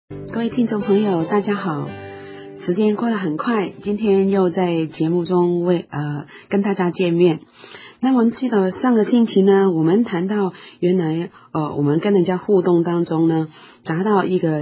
各位听众朋友大家好，时间过得很快，今天又在节目中跟大家见面。那我们记得上个星期呢，我们谈到原来我们跟人家互动当中呢，达到一个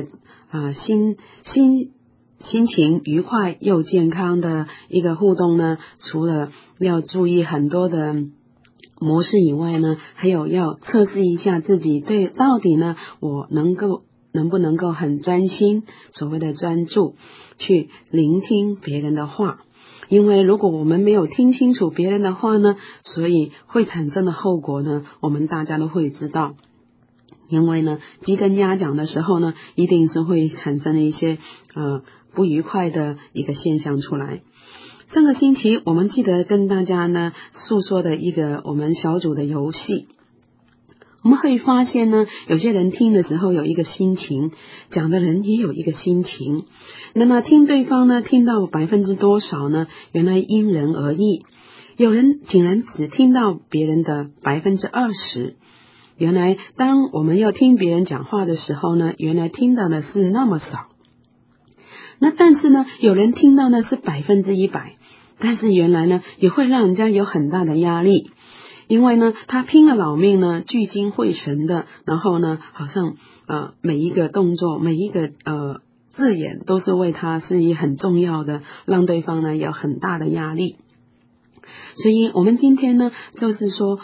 心情愉快又健康的一个互动呢，除了要注意很多的模式以外呢，还有要测试一下自己对到底呢我能不能够很专心，所谓的专注去聆听别人的话。因为如果我们没有听清楚别人的话呢，所以会产生的后果呢，我们大家都会知道。因为呢，鸡跟鸭讲的时候呢，一定是会产生一些不愉快的一个现象出来。上个星期我们记得跟大家呢诉说的一个我们小组的游戏，我们会发现呢，有些人听的时候有一个心情，讲的人也有一个心情。那么听对方呢，听到多少呢？原来因人而异。有人竟然只听到别人的20%。原来当我们要听别人讲话的时候呢，原来听到的是那么少。那但是呢，有人听到呢是100%，但是原来呢也会让人家有很大的压力。因为呢，他拼了老命呢，聚精会神的，然后呢，好像每一个动作，每一个字眼都是为他是一很重要的，让对方呢有很大的压力。所以我们今天呢，就是说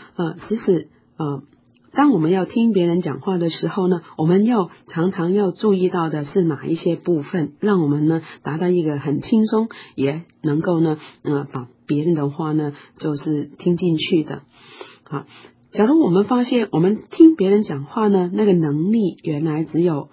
当我们要听别人讲话的时候呢，我们常常要注意到的是哪一些部分，让我们呢达到一个很轻松，也能够呢把别人的话呢就是听进去的。好，假如我们发现我们听别人讲话呢，那个能力原来只有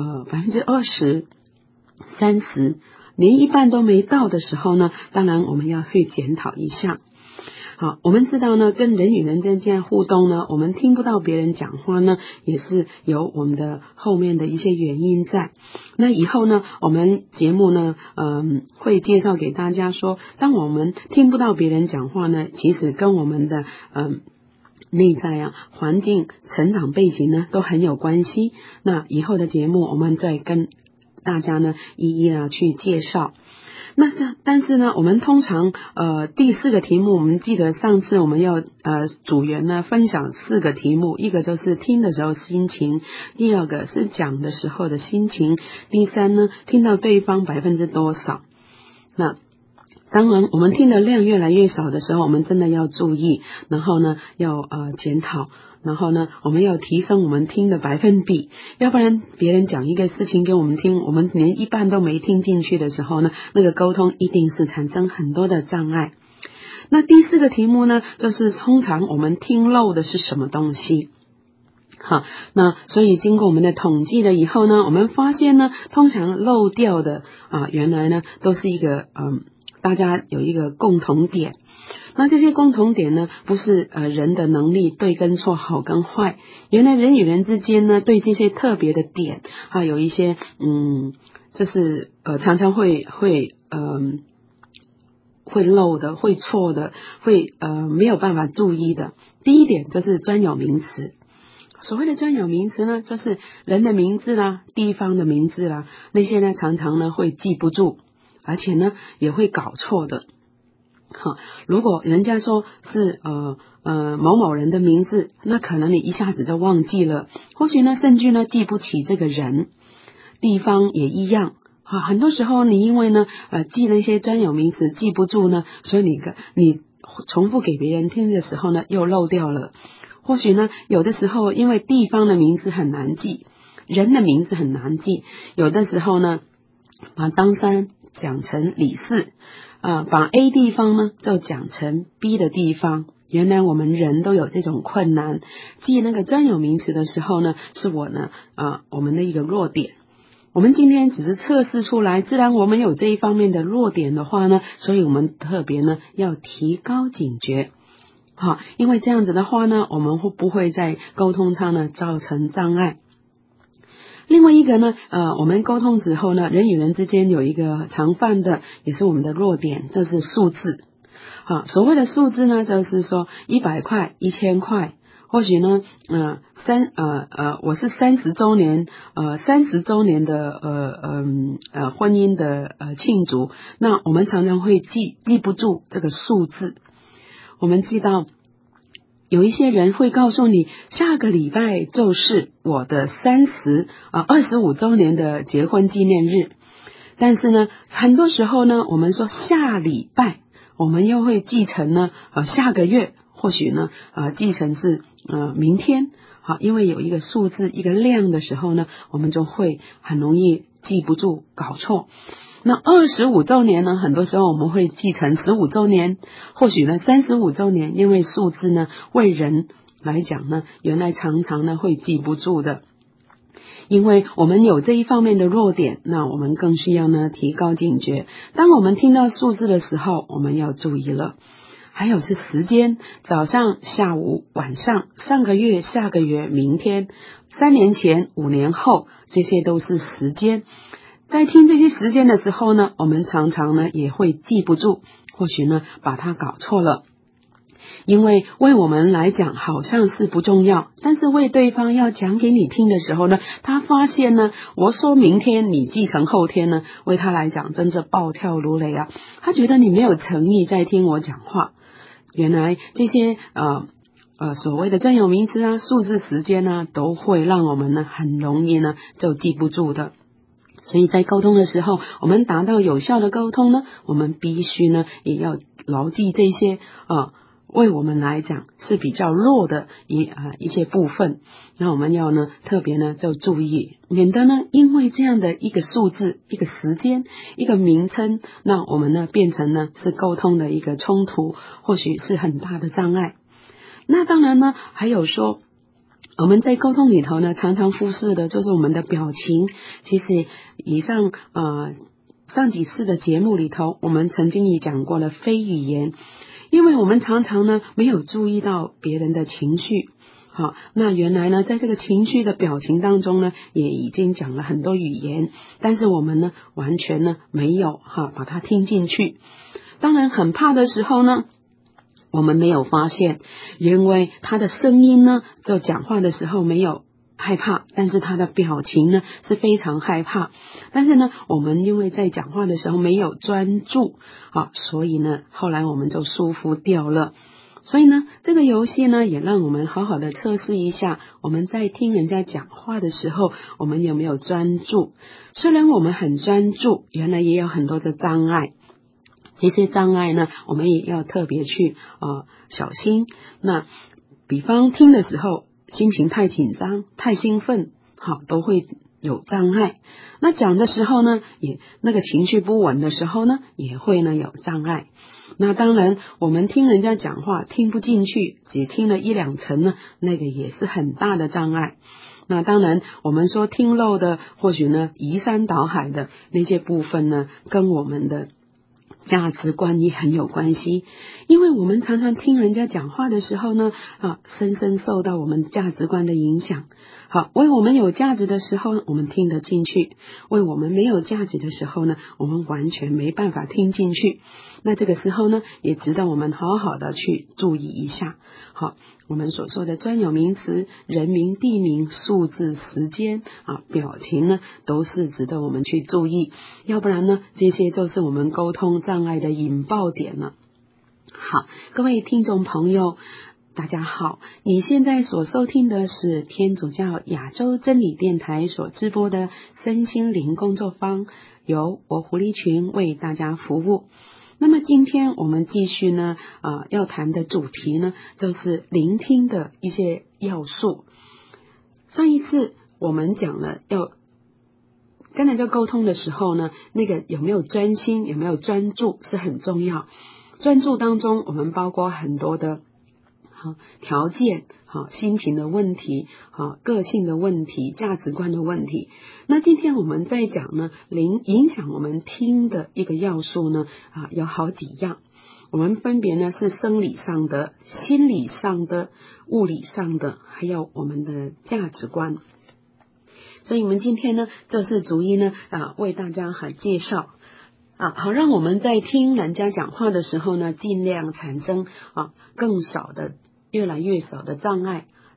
20%、30%，连一半都没到的时候呢，当然我们要去检讨一下。好，我们知道呢，跟人与人之间互动呢，我们听不到别人讲话呢，也是有我们的后面的一些原因在。那以后呢，我们节目呢，会介绍给大家说，当我们听不到别人讲话呢，其实跟我们的内在环境、成长背景呢，都很有关系。那以后的节目，我们再跟大家呢，一一去介绍。但是呢，我们通常第4个题目，我们记得上次我们要组员呢分享4个题目，一个就是听的时候心情，第2个是讲的时候的心情，第3呢听到对方多少。那当然我们听的量越来越少的时候，我们真的要注意，然后呢要检讨，然后呢我们要提升我们听的%比，要不然别人讲一个事情给我们听，我们连一半都没听进去的时候呢，那个沟通一定是产生很多的障碍。那第4个题目呢，就是通常我们听漏的是什么东西。好，那所以经过我们的统计了以后呢，我们发现呢，通常漏掉的原来呢都是一个大家有一个共同点。那这些共同点呢，不是人的能力对跟错、好跟坏，原来人与人之间呢，对这些特别的点有一些就是常常会漏的，会错的，会没有办法注意的。第一点就是专有名词。所谓的专有名词呢，就是人的名字啦、地方的名字啦，那些呢常常呢会记不住，而且呢也会搞错的。好，如果人家说是某某人的名字，那可能你一下子就忘记了，或许呢甚至呢记不起这个人。地方也一样。很多时候你因为呢记了一些专有名词记不住呢，所以你重复给别人听的时候呢又漏掉了。或许呢有的时候因为地方的名字很难记，人的名字很难记，有的时候呢把张三讲成李四，把 A 地方呢就讲成 B 的地方。原来我们人都有这种困难，记那个专有名词的时候呢，是我们的一个弱点。我们今天只是测试出来，自然我们有这一方面的弱点的话呢，所以我们特别呢要提高警觉。好，因为这样子的话呢，我们会不会在沟通上呢造成障碍。另外一个呢我们沟通之后呢，人与人之间有一个常犯的，也是我们的弱点，就是数字。好，所谓的数字呢，就是说100块、1000块， 或许呢，我是30周年的婚姻的庆祝，那我们常常会记不住这个数字。我们知道有一些人会告诉你，下个礼拜就是我的25周年的结婚纪念日。但是呢，很多时候呢，我们说下礼拜，我们又会记成呢，下个月，或许呢，记成是明天。好，因为有一个数字一个量的时候呢，我们就会很容易记不住，搞错。那25周年呢，很多时候我们会记成15周年，或许呢35周年，因为数字呢为人来讲呢，原来常常呢会记不住的。因为我们有这一方面的弱点，那我们更需要呢提高警觉。当我们听到数字的时候，我们要注意了。还有是时间，早上、下午、晚上，上个月、下个月、明天、3年前、5年后，这些都是时间。在听这些时间的时候呢，我们常常呢也会记不住，或许呢把它搞错了。因为为我们来讲好像是不重要，但是为对方要讲给你听的时候呢，他发现呢，我说明天你记成后天呢，为他来讲真是暴跳如雷啊！他觉得你没有诚意在听我讲话。原来这些所谓的专有名词啊、数字、时间啊，都会让我们呢很容易呢就记不住的。所以在沟通的时候，我们达到有效的沟通呢，我们必须呢也要牢记这些为我们来讲是比较弱的一些部分。那我们要呢特别呢就注意，免得呢因为这样的一个数字、一个时间、一个名称，那我们呢变成呢是沟通的一个冲突，或许是很大的障碍。那当然呢还有说，我们在沟通里头呢，常常忽视的就是我们的表情。其实以上上几次的节目里头，我们曾经也讲过了非语言，因为我们常常呢没有注意到别人的情绪。好，那原来呢，在这个情绪的表情当中呢，也已经讲了很多语言，但是我们呢完全呢没有把它听进去。当然很怕的时候呢，我们没有发现，因为他的声音呢，就讲话的时候没有害怕，但是他的表情呢是非常害怕。但是呢，我们因为在讲话的时候没有专注所以呢，后来我们就疏忽掉了。所以呢，这个游戏呢，也让我们好好的测试一下，我们在听人家讲话的时候，我们有没有专注。虽然我们很专注，原来也有很多的障碍。这些障碍呢，我们也要特别去小心。那比方听的时候，心情太紧张、太兴奋，都会有障碍。那讲的时候呢，也那个情绪不稳的时候呢，也会呢有障碍。那当然，我们听人家讲话听不进去，只听了1-2成呢，那个也是很大的障碍。那当然，我们说听漏的，或许呢移山倒海的那些部分呢，跟我们的价值观也很有关系。因为我们常常听人家讲话的时候呢，深深受到我们价值观的影响。好，为我们有价值的时候，我们听得进去；为我们没有价值的时候呢，我们完全没办法听进去。那这个时候呢，也值得我们好好的去注意一下。好，我们所说的专有名词、人名、地名、数字、时间表情呢，都是值得我们去注意。要不然呢，这些就是我们沟通障碍的引爆点了。好，各位听众朋友，大家好，你现在所收听的是天主教亚洲真理电台所直播的身心灵工作坊，由我胡丽群为大家服务。那么今天我们继续呢要谈的主题呢，就是聆听的一些要素。上一次我们讲了要跟人家沟通的时候呢，那个有没有专心，有没有专注是很重要。专注当中，我们包括很多的条件、心情的问题、个性的问题、价值观的问题。那今天我们在讲呢，影响我们听的一个要素呢，有好几样。我们分别呢是生理上的、心理上的、物理上的，还有我们的价值观。所以我们今天呢，这是逐一呢为大家介绍。好让我们在听人家讲话的时候呢，尽量产生更少的、越来越少的障碍，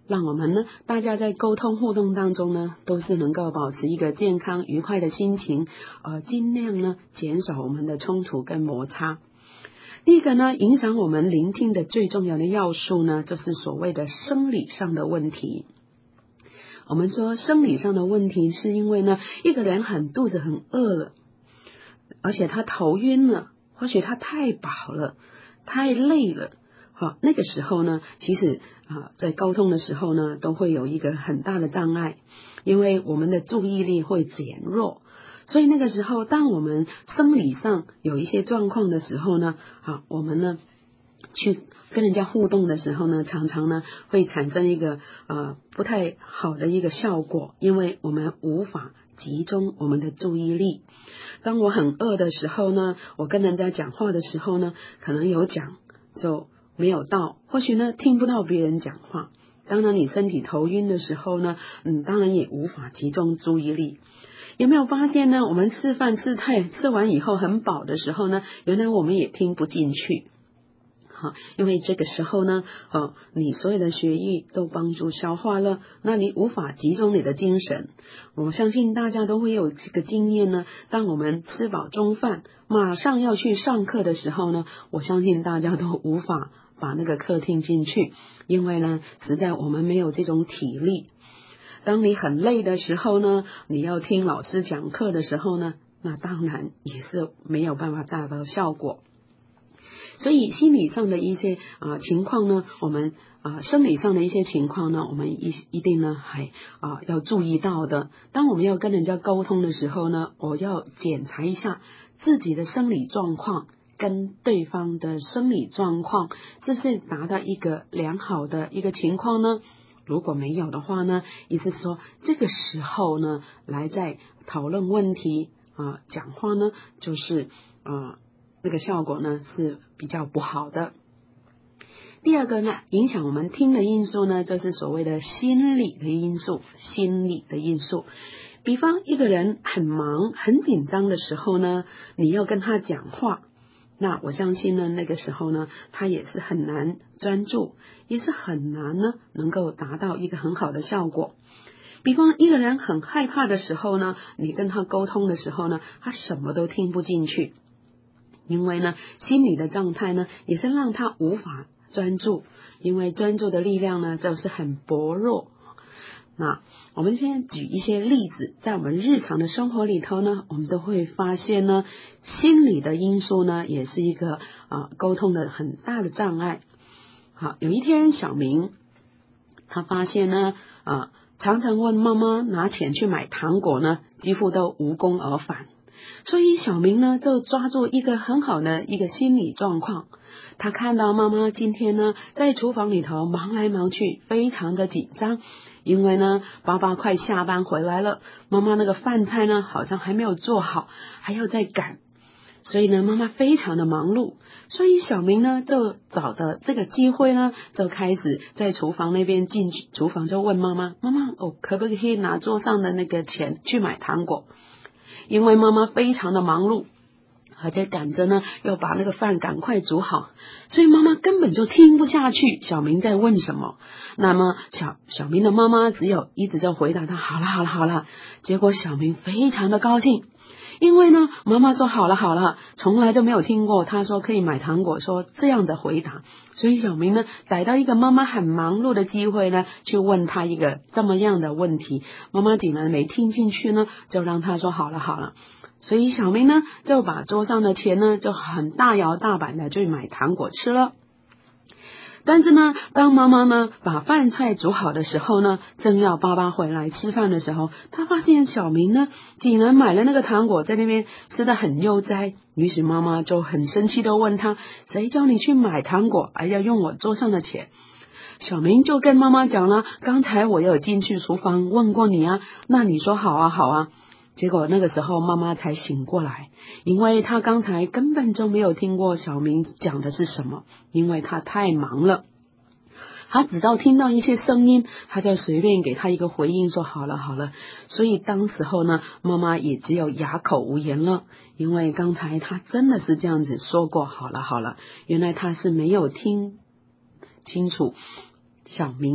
让我们呢大家在沟通互动当中呢都是能够保持一个健康愉快的心情，尽量呢减少我们的冲突跟摩擦。第一个呢，影响我们聆听的最重要的要素呢，就是所谓的生理上的问题。我们说生理上的问题是因为呢，一个人肚子很饿了，而且他头晕了，或许他太饱了，太累了，那个时候呢，其实在沟通的时候呢，都会有一个很大的障碍，因为我们的注意力会减弱。所以那个时候，当我们生理上有一些状况的时候呢，我们呢去跟人家互动的时候呢，常常呢会产生一个不太好的一个效果，因为我们无法集中我们的注意力。当我很饿的时候呢，我跟人家讲话的时候呢，可能有讲就没有到，或许呢听不到别人讲话。当然你身体头晕的时候呢，当然也无法集中注意力。有没有发现呢？我们吃饭吃完以后很饱的时候呢，原来我们也听不进去。因为这个时候呢，你所有的血液都帮助消化了，那你无法集中你的精神。我相信大家都会有这个经验呢。当我们吃饱中饭，马上要去上课的时候呢，我相信大家都无法把那个课听进去，因为呢，实在我们没有这种体力。当你很累的时候呢，你要听老师讲课的时候呢，那当然也是没有办法达到效果。所以心理上的一些情况呢，我们生理上的一些情况呢，我们一定呢还要注意到的。当我们要跟人家沟通的时候呢，我要检查一下自己的生理状况跟对方的生理状况，这是达到一个良好的一个情况呢。如果没有的话呢，意思说这个时候呢，来在讨论问题讲话呢，就是那个效果呢是比较不好的。第二个呢，影响我们听的因素呢，就是所谓的心理的因素。比方一个人很忙很紧张的时候呢，你要跟他讲话，那我相信呢，那个时候呢，他也是很难专注，也是很难呢能够达到一个很好的效果。比方一个人很害怕的时候呢，你跟他沟通的时候呢，他什么都听不进去，因为呢，心理的状态呢，也是让他无法专注，因为专注的力量呢，就是很薄弱。那我们先举一些例子，在我们日常的生活里头呢，我们都会发现呢，心理的因素呢，也是一个沟通的很大的障碍。好，有一天小明他发现呢，常常问妈妈拿钱去买糖果呢，几乎都无功而返。所以小明呢，就抓住一个很好的一个心理状况。他看到妈妈今天呢，在厨房里头忙来忙去，非常的紧张，因为呢，爸爸快下班回来了，妈妈那个饭菜呢，好像还没有做好，还要再赶。所以呢，妈妈非常的忙碌，所以小明呢就找的这个机会呢，就开始在厨房那边进去厨房，就问妈妈，可不可以拿桌上的那个钱去买糖果？因为妈妈非常的忙碌，而且赶着呢要把那个饭赶快煮好，所以妈妈根本就听不下去小明在问什么。那么小明的妈妈只有一直就回答他好了。结果小明非常的高兴，因为呢妈妈说好了，从来都没有听过他说可以买糖果说这样的回答。所以小明呢逮到一个妈妈很忙碌的机会呢，去问他一个这么样的问题，妈妈竟然没听进去呢，就让他说好了。所以小明呢就把桌上的钱呢就很大摇大摆的去买糖果吃了。但是呢，当妈妈呢把饭菜煮好的时候呢，正要爸爸回来吃饭的时候，他发现小明呢竟然买了那个糖果，在那边吃得很悠哉。于是妈妈就很生气的问他，谁叫你去买糖果还要用我桌上的钱？小明就跟妈妈讲了，刚才我有进去厨房问过你啊，那你说好啊。结果那个时候妈妈才醒过来，因为她刚才根本就没有听过小明讲的是什么，因为她太忙了。她直到听到一些声音，她就随便给他一个回应说好了。所以当时候呢，妈妈也只有哑口无言了，因为刚才她真的是这样子说过好了，原来她是没有听清楚小明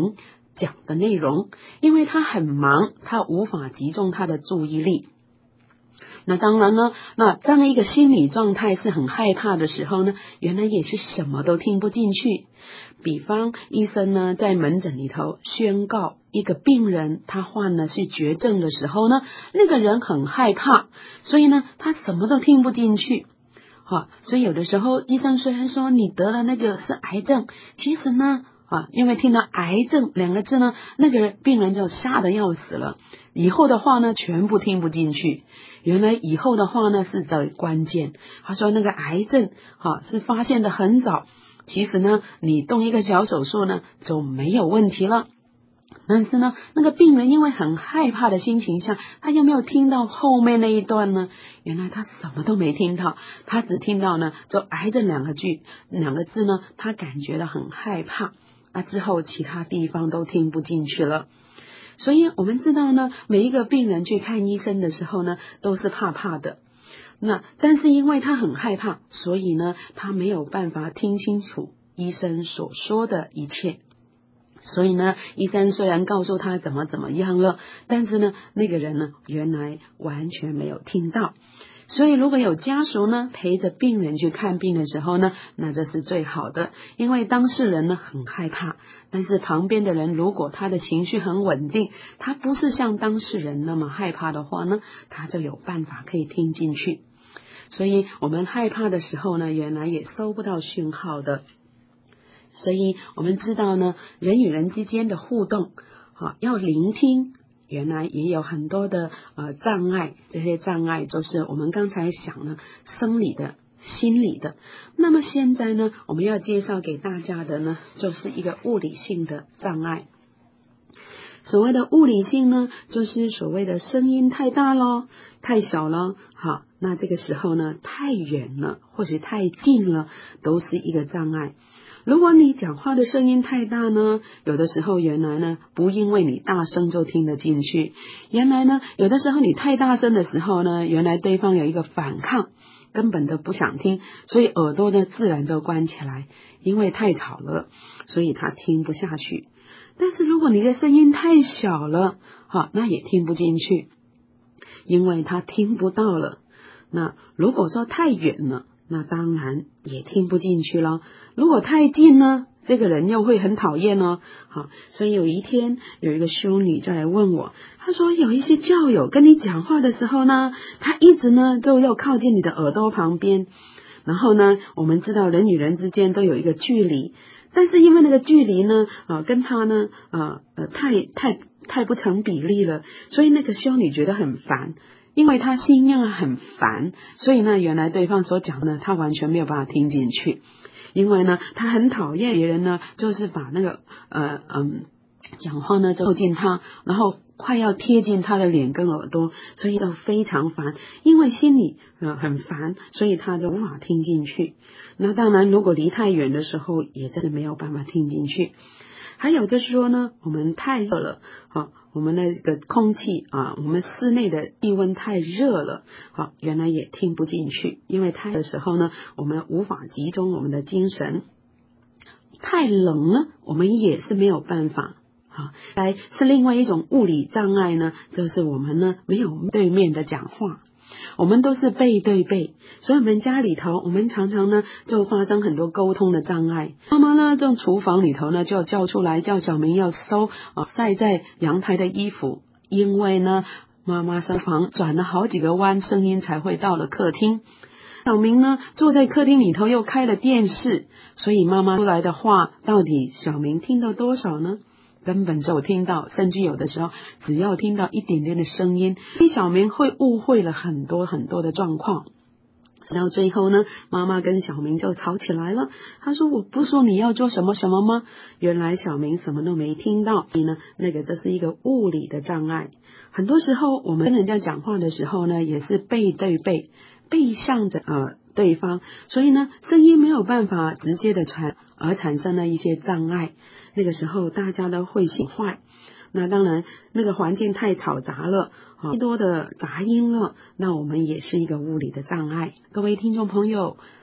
讲的内容，因为他很忙，他无法集中他的注意力。那当然呢，那当一个心理状态是很害怕的时候呢，原来也是什么都听不进去。比方医生呢在门诊里头宣告一个病人他患的是绝症的时候呢，那个人很害怕，所以呢他什么都听不进去。所以有的时候医生虽然说你得了那个是癌症，其实呢因为听到癌症2个字呢，那个病人就吓得要死了，以后的话呢全部听不进去。原来以后的话呢是最关键，他说那个癌症是发现的很早，其实呢你动一个小手术呢就没有问题了。但是呢那个病人因为很害怕的心情下，他有没有听到后面那一段呢？原来他什么都没听到，他只听到呢就癌症2个字呢，他感觉到很害怕，之后其他地方都听不进去了。所以我们知道呢，每一个病人去看医生的时候呢都是怕怕的，但是因为他很害怕，所以呢他没有办法听清楚医生所说的一切。所以呢医生虽然告诉他怎么样了，但是呢那个人呢原来完全没有听到。所以如果有家属呢陪着病人去看病的时候呢，那这是最好的，因为当事人呢很害怕，但是旁边的人如果他的情绪很稳定，他不是像当事人那么害怕的话呢，他就有办法可以听进去。所以我们害怕的时候呢，原来也收不到讯号的。所以我们知道呢，人与人之间的互动要聆听，原来也有很多的障碍，这些障碍就是我们刚才想呢生理的心理的。那么现在呢我们要介绍给大家的呢就是一个物理性的障碍。所谓的物理性呢，就是所谓的声音太大咯，太小咯，那这个时候呢太远了或是太近了都是一个障碍。如果你讲话的声音太大呢，有的时候原来呢不因为你大声就听得进去，原来呢有的时候你太大声的时候呢，原来对方有一个反抗，根本都不想听，所以耳朵呢自然就关起来，因为太吵了，所以他听不下去。但是如果你的声音太小了，那也听不进去，因为他听不到了。那如果说太远了，那当然也听不进去了。如果太近呢，这个人又会很讨厌哦。所以有一天有一个修女就来问我，她说有一些教友跟你讲话的时候呢，他一直呢就要靠近你的耳朵旁边，然后呢我们知道人与人之间都有一个距离，但是因为那个距离呢跟他呢太不成比例了，所以那个修女觉得很烦，因为他心样很烦，所以呢原来对方所讲的他完全没有办法听进去。因为呢他很讨厌别人呢就是把那个讲话呢靠近他，然后快要贴近他的脸跟耳朵，所以就非常烦，因为心里很烦，所以他就无法听进去。那当然如果离太远的时候也真的没有办法听进去。还有就是说呢，我们太热了我们那个空气我们室内的气温太热了原来也听不进去，因为太热的时候呢我们无法集中我们的精神。太冷了我们也是没有办法来是另外一种物理障碍呢，就是我们呢没有对面的讲话，我们都是背对背，所以我们家里头我们常常呢就发生很多沟通的障碍。妈妈呢在厨房里头呢就叫出来，叫小明要收晒在阳台的衣服，因为呢妈妈上房转了好几个弯，声音才会到了客厅。小明呢坐在客厅里头又开了电视，所以妈妈出来的话到底小明听到多少呢？根本就听到，甚至有的时候只要听到一点点的声音，小明会误会了很多很多的状况。到最后呢妈妈跟小明就吵起来了，他说我不说你要做什么什么吗？原来小明什么都没听到，所以呢那个这是一个物理的障碍。很多时候我们跟人家讲话的时候呢也是背对背，背向着对方，所以呢声音没有办法直接的传，而产生了一些障碍。那个时候大家都会心坏，那当然那个环境太嘈杂了太多的杂音了，那我们也是一个物理的障碍。各位听众朋友，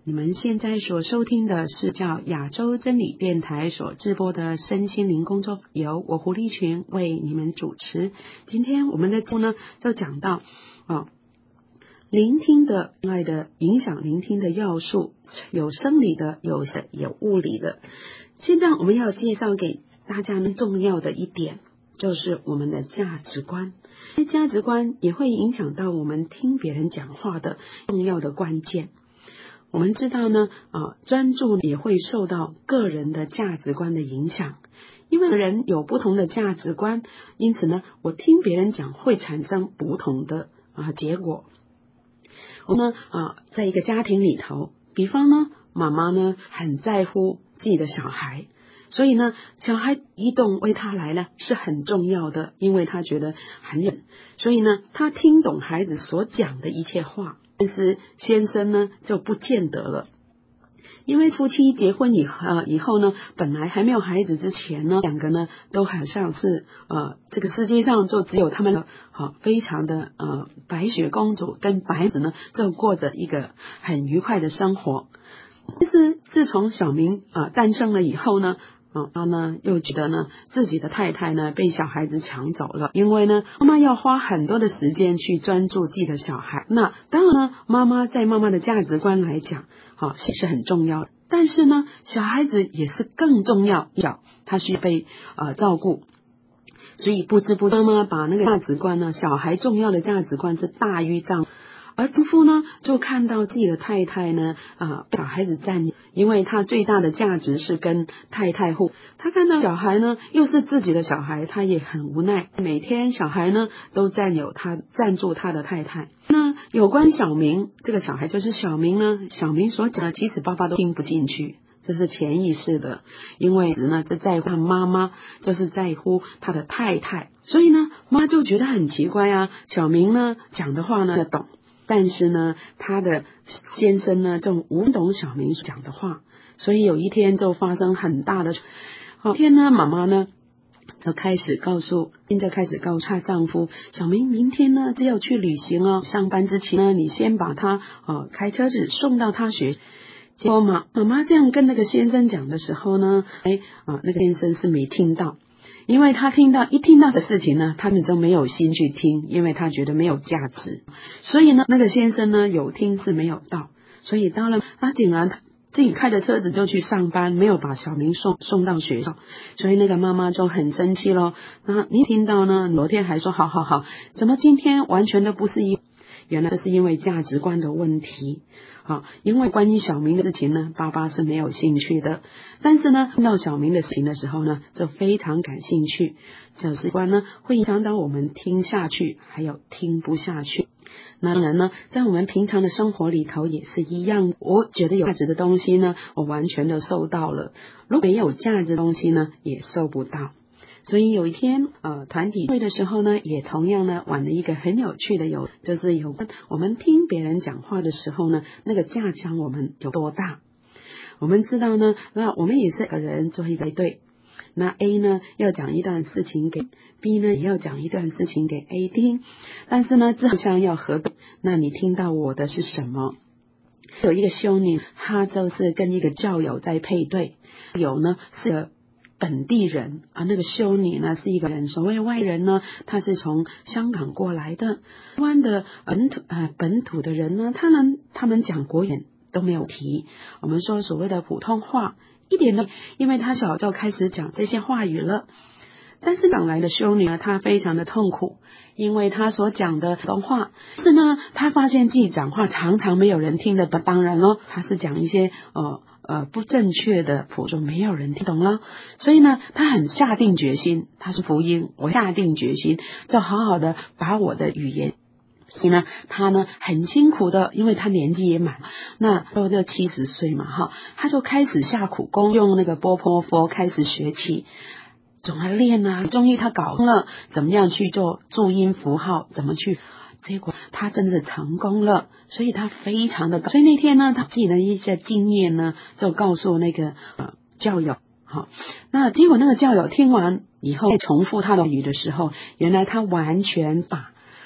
你们现在所收听的是叫亚洲真理电台所直播的身心灵工作，由我胡立群为你们主持。今天我们的节目呢，就讲到聆听的爱的影响，聆听的要素有生理的，有物理的。现在我们要介绍给大家重要的一点，就是我们的价值观。价值观也会影响到我们听别人讲话的重要的关键。我们知道呢，专注也会受到个人的价值观的影响，因为人有不同的价值观，因此呢，我听别人讲会产生不同的结果。我呢在一个家庭里头，比方呢，妈妈呢很在乎自己的小孩，所以呢，小孩移动为他来了是很重要的，因为他觉得很远，所以呢，他听懂孩子所讲的一切话。但是先生呢就不见得了，因为夫妻结婚以后呢，本来还没有孩子之前呢，两个呢都好像是这个世界上就只有他们非常的白雪公主跟白子呢，就过着一个很愉快的生活。但是自从小明诞生了以后呢，他呢又觉得呢自己的太太呢被小孩子抢走了，因为呢妈妈要花很多的时间去专注自己的小孩。那当然呢，妈妈在妈妈的价值观来讲是很重要的，但是呢小孩子也是更重要，他需要被照顾。所以不知不觉妈妈把那个价值观呢，小孩重要的价值观是大于丈夫。而丈夫呢，就看到自己的太太呢，被小孩子占有，因为他最大的价值是跟太太互。他看到小孩呢，又是自己的小孩，他也很无奈。每天小孩呢，都占住他的太太。那有关小明这个小孩，就是小明呢，小明所讲的，其实爸爸都听不进去。这是潜意识的，因为呢，这在乎妈妈，就是在乎他的太太，所以呢，妈就觉得很奇怪啊。小明呢讲的话呢懂。但是呢，他的先生呢，就无懂小明讲的话，所以有一天就发生很大的。一天呢，妈妈呢就开始告诉她丈夫，小明明天呢就要去旅行哦，上班之前呢，你先把他开车子送到他学。结果妈妈这样跟那个先生讲的时候呢，那个先生是没听到。因为他一听到的事情呢，他们就没有心去听，因为他觉得没有价值。所以呢，那个先生呢有听是没有到，所以到了他竟然自己开着车子就去上班，没有把小明送到学校，所以那个妈妈就很生气咯。那你听到呢，昨天还说好，怎么今天完全都不是原来这是因为价值观的问题。因为关于小明的事情呢，爸爸是没有兴趣的，但是呢，听到小明的事情的时候呢，就非常感兴趣。价值观呢，会影响到我们听下去，还有听不下去。当然呢，在我们平常的生活里头也是一样。我觉得有价值的东西呢，我完全的收到了；如果没有价值的东西呢，也收不到。所以有一天团体会的时候呢，也同样呢玩了一个很有趣的就是有关我们听别人讲话的时候呢，那个价值我们有多大。我们知道呢，那我们也是个人做一个队，那 A 呢要讲一段事情给 B 呢，也要讲一段事情给 A 听，但是呢这项要合作，那你听到我的是什么？有一个修女，她就是跟一个教友在配对，友呢是个本地人那个修女呢是一个人。所谓外人呢，他是从香港过来的。台湾的本土的人呢，他们讲国语都没有提。我们说所谓的普通话一点都，因为他小就开始讲这些话语了。但是港来的修女呢，她非常的痛苦，因为她所讲的普通话是呢，她发现自己讲话常常没有人听得懂。当然咯，她是讲一些不正确的普通，没有人听懂了。所以呢，她很下定决心，她是福音，我下定决心就好好的把我的语言。所以呢，他呢很辛苦的，因为他年纪也满，那都70岁嘛他就开始下苦功，用那个波波佛开始学起。总来练啊，终于他搞了怎么样去做注音符号，怎么去，结果他真的成功了，所以他非常的高。所以那天呢，他自己的一些经验呢，就告诉那个教友。那结果那个教友听完以后，重复他的语的时候，原来他完全把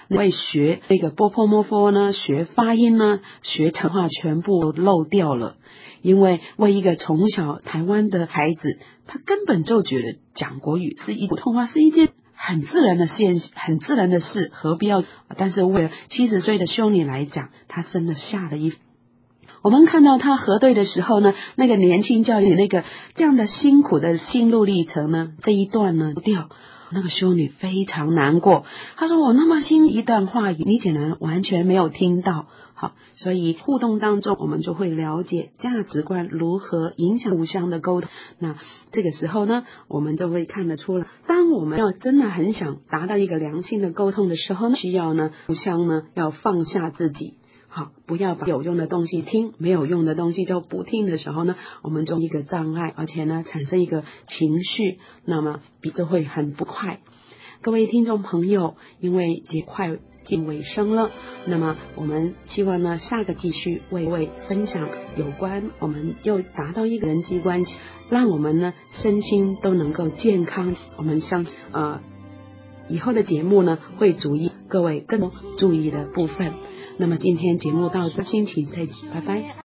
为学那个波破摩佛呢，学发音呢，学成话全部都漏掉了。因为为一个从小台湾的孩子，他根本就觉得讲国语是普通话是一件很自然的很自然的事，何必要？但是为了70岁的修女来讲，她生了下了一。我们看到他核对的时候呢，那个年轻教练那个这样的辛苦的心路历程呢，这一段呢不掉，那个修女非常难过。她说：“我那么新一段话语，你竟然完全没有听到。”好，所以互动当中，我们就会了解价值观如何影响互相的沟通。那这个时候呢，我们就会看得出来，当我们要真的很想达到一个良性的沟通的时候呢，需要呢互相呢要放下自己。好，不要把有用的东西听，没有用的东西就不听的时候呢，我们就一个障碍，而且呢产生一个情绪，那么比这会很不快。各位听众朋友，因为节快近尾声了，那么我们希望呢下个继续为分享有关我们又达到一个人际关系，让我们呢身心都能够健康。我们以后的节目呢会注意各位更多注意的部分。那么今天节目到这，星期再见，拜拜。